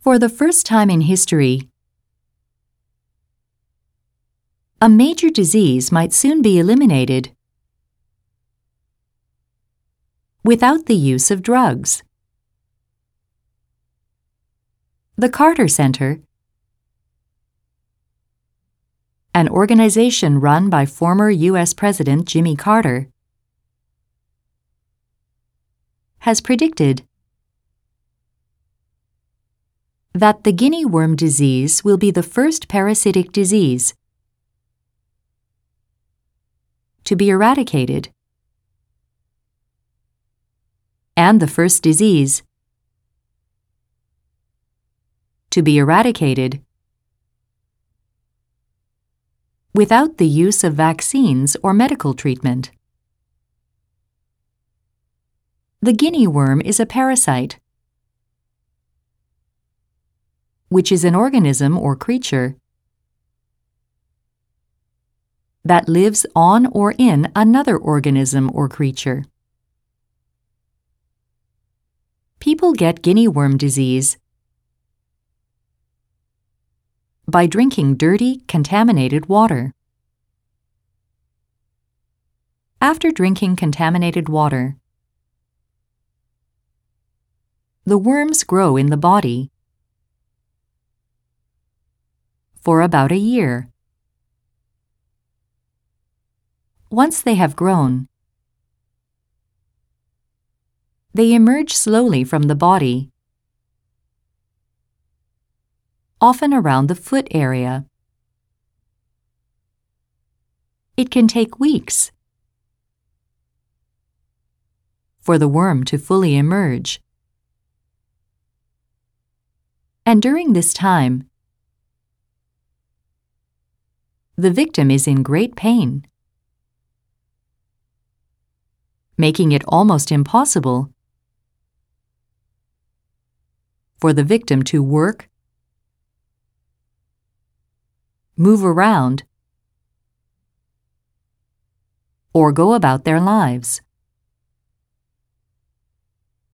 For the first time in history, a major disease might soon be eliminated without the use of drugs. The Carter Center, an organization run by former U.S. President Jimmy Carter, has predicted that the guinea worm disease will be the first parasitic disease to be eradicated, and the first disease to be eradicated without the use of vaccines or medical treatment. The guinea worm is a parasite, which is an organism or creature that lives on or in another organism or creature. People get guinea worm disease by drinking dirty, contaminated water. After drinking contaminated water, the worms grow in the body for about a year. Once they have grown, they emerge slowly from the body, often around the foot area. It can take weeks for the worm to fully emerge. And during this time, the victim is in great pain, making it almost impossible for the victim to work, move around, or go about their lives.